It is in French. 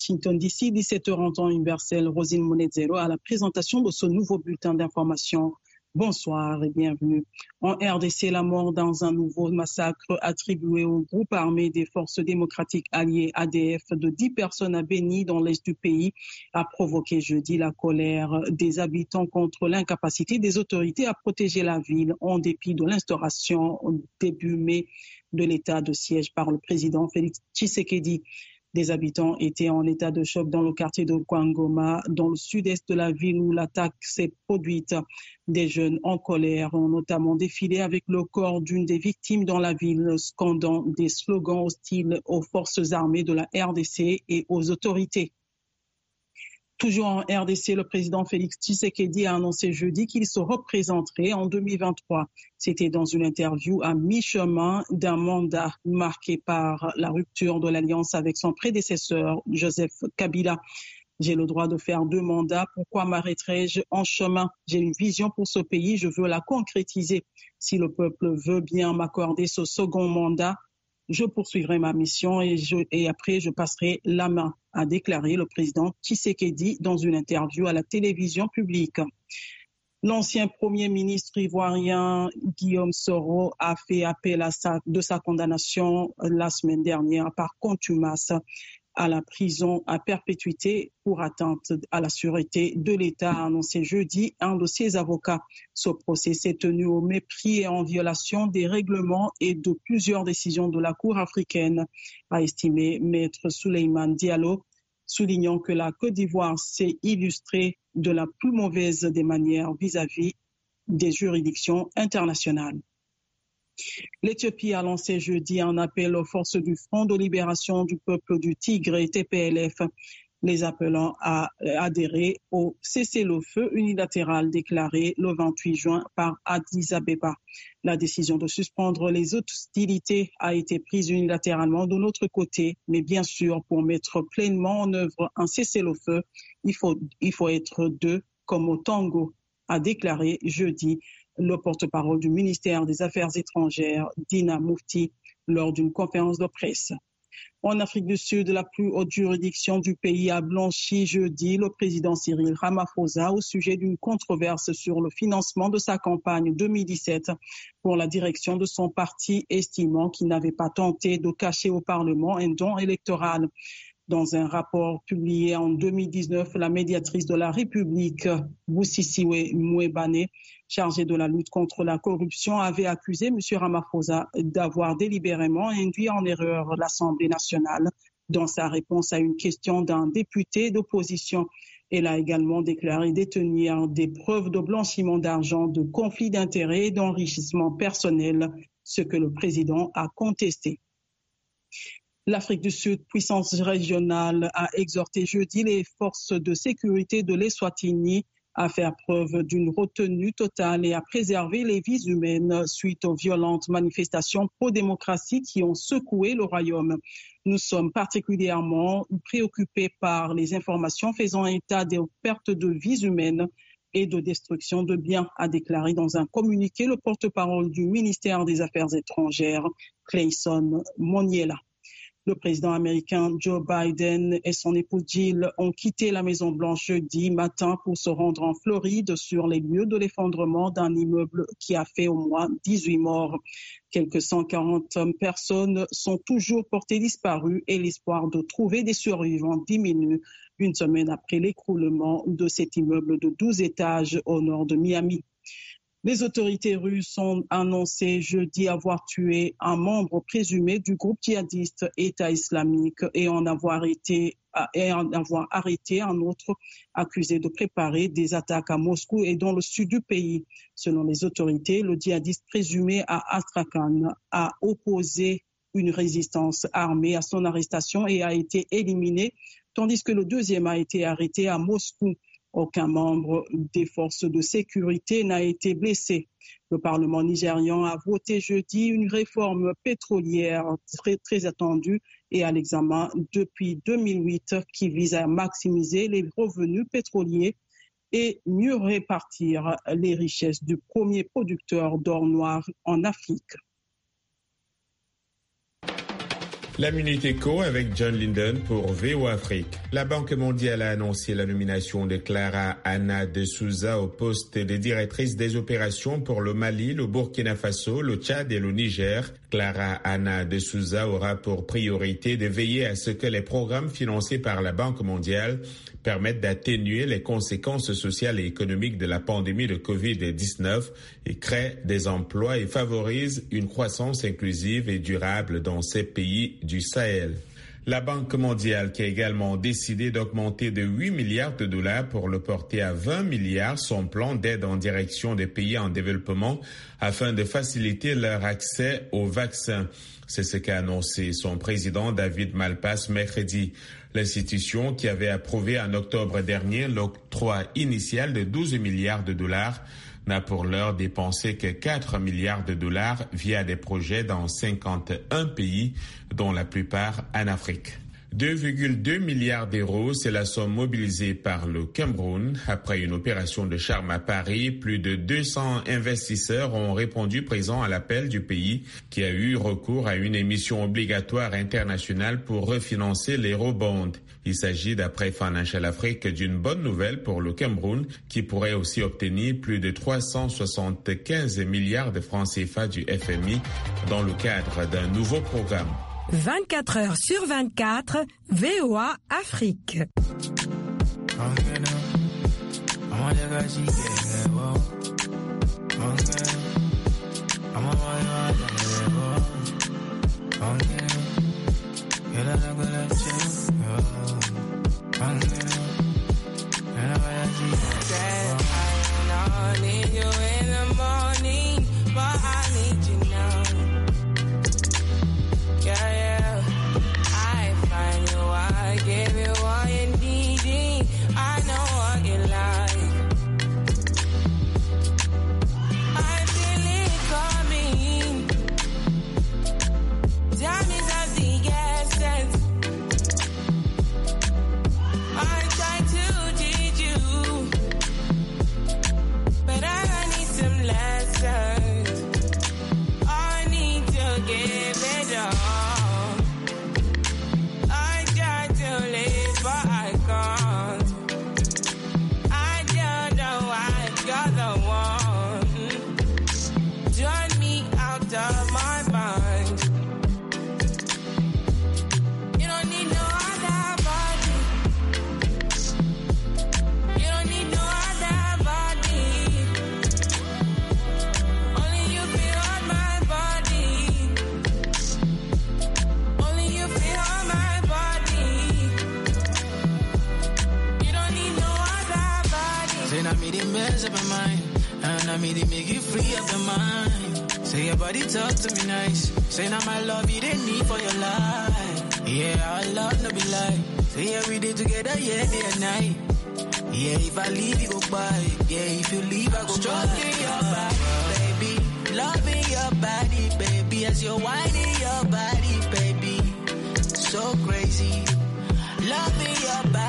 Washington DC, 17h en temps universel, Rosine Monedzero à la présentation de ce nouveau bulletin d'information. Bonsoir et bienvenue. En RDC, la mort dans un nouveau massacre attribué au groupe armé des forces démocratiques alliées ADF de 10 personnes à Beni dans l'est du pays a provoqué jeudi la colère des habitants contre l'incapacité des autorités à protéger la ville en dépit de l'instauration début mai de l'état de siège par le président Félix Tshisekedi. Des habitants étaient en état de choc dans le quartier de Kwangoma, dans le sud-est de la ville où l'attaque s'est produite. Des jeunes en colère ont notamment défilé avec le corps d'une des victimes dans la ville, scandant des slogans hostiles aux forces armées de la RDC et aux autorités. Toujours en RDC, le président Félix Tshisekedi a annoncé jeudi qu'il se représenterait en 2023. C'était dans une interview à mi-chemin d'un mandat marqué par la rupture de l'alliance avec son prédécesseur, Joseph Kabila. J'ai le droit de faire 2 mandats. Pourquoi m'arrêterais-je en chemin? J'ai une vision pour ce pays, je veux la concrétiser. Si le peuple veut bien m'accorder ce second mandat, je poursuivrai ma mission et après je passerai la main, a déclaré le président Tshisekedi dans une interview à la télévision publique. L'ancien premier ministre ivoirien Guillaume Soro a fait appel de sa condamnation la semaine dernière par contumace à la prison à perpétuité pour atteinte à la sûreté de l'État, a annoncé jeudi un de ses avocats. Ce procès s'est tenu au mépris et en violation des règlements et de plusieurs décisions de la Cour africaine, a estimé Maître Souleymane Diallo, soulignant que la Côte d'Ivoire s'est illustrée de la plus mauvaise des manières vis-à-vis des juridictions internationales. L'Éthiopie a lancé jeudi un appel aux forces du Front de libération du peuple du Tigré, TPLF, les appelant à adhérer au cessez-le-feu unilatéral déclaré le 28 juin par Addis Abeba. La décision de suspendre les hostilités a été prise unilatéralement de notre côté, mais bien sûr, pour mettre pleinement en œuvre un cessez-le-feu, il faut être 2 comme au tango, a déclaré jeudi le porte-parole du ministère des Affaires étrangères, Dina Mufti, lors d'une conférence de presse. En Afrique du Sud, la plus haute juridiction du pays a blanchi jeudi le président Cyril Ramaphosa au sujet d'une controverse sur le financement de sa campagne 2017 pour la direction de son parti, estimant qu'il n'avait pas tenté de cacher au Parlement un don électoral. Dans un rapport publié en 2019, la médiatrice de la République, Busisiwe Mouebane, chargée de la lutte contre la corruption, avait accusé M. Ramaphosa d'avoir délibérément induit en erreur l'Assemblée nationale dans sa réponse à une question d'un député d'opposition. Elle a également déclaré détenir des preuves de blanchiment d'argent, de conflit d'intérêts et d'enrichissement personnel, ce que le président a contesté. L'Afrique du Sud, puissance régionale, a exhorté jeudi les forces de sécurité de l'Eswatini à faire preuve d'une retenue totale et à préserver les vies humaines suite aux violentes manifestations pro-démocratie qui ont secoué le royaume. Nous sommes particulièrement préoccupés par les informations faisant état des pertes de vies humaines et de destruction de biens, a déclaré dans un communiqué le porte-parole du ministère des Affaires étrangères, Clayson Moniela. Le président américain Joe Biden et son épouse Jill ont quitté la Maison-Blanche jeudi matin pour se rendre en Floride sur les lieux de l'effondrement d'un immeuble qui a fait au moins 18 morts. Quelques 140 personnes sont toujours portées disparues et l'espoir de trouver des survivants diminue une semaine après l'écroulement de cet immeuble de 12 étages au nord de Miami. Les autorités russes ont annoncé jeudi avoir tué un membre présumé du groupe djihadiste État islamique et en avoir arrêté un autre accusé de préparer des attaques à Moscou et dans le sud du pays. Selon les autorités, le djihadiste présumé à Astrakhan a opposé une résistance armée à son arrestation et a été éliminé, tandis que le deuxième a été arrêté à Moscou. Aucun membre des forces de sécurité n'a été blessé. Le Parlement nigérian a voté jeudi une réforme pétrolière très attendue et à l'examen depuis 2008 qui vise à maximiser les revenus pétroliers et mieux répartir les richesses du premier producteur d'or noir en Afrique. La Minute Éco avec John Linden pour VOA Afrique. La Banque mondiale a annoncé la nomination de Clara Anna de Souza au poste de directrice des opérations pour le Mali, le Burkina Faso, le Tchad et le Niger. Clara Anna de Souza aura pour priorité de veiller à ce que les programmes financés par la Banque mondiale permettent d'atténuer les conséquences sociales et économiques de la pandémie de Covid-19 et créent des emplois et favorisent une croissance inclusive et durable dans ces pays du Sahel. La Banque mondiale qui a également décidé d'augmenter de 8 milliards de dollars pour le porter à 20 milliards son plan d'aide en direction des pays en développement afin de faciliter leur accès aux vaccins. C'est ce qu'a annoncé son président David Malpass mercredi. L'institution qui avait approuvé en octobre dernier l'octroi initial de 12 milliards de dollars n'a pour l'heure dépensé que 4 milliards de dollars via des projets dans 51 pays, dont la plupart en Afrique. 2,2 milliards d'euros, c'est la somme mobilisée par le Cameroun. Après une opération de charme à Paris, plus de 200 investisseurs ont répondu présents à l'appel du pays qui a eu recours à une émission obligatoire internationale pour refinancer l'eurobond. Il s'agit, d'après Financial Afrique, d'une bonne nouvelle pour le Cameroun qui pourrait aussi obtenir plus de 375 milliards de francs CFA du FMI dans le cadre d'un nouveau programme. 24 heures sur 24, VOA Afrique. Talk to me nice. Say now my love you didn't need for your life. Yeah, our love no be lie. Say yeah we did together, yeah, day and night. Yeah, if I leave you go by. Yeah, if you leave I go stroking your body, baby. Loving your body, baby. As you're whining your body, baby. So crazy. Loving your body.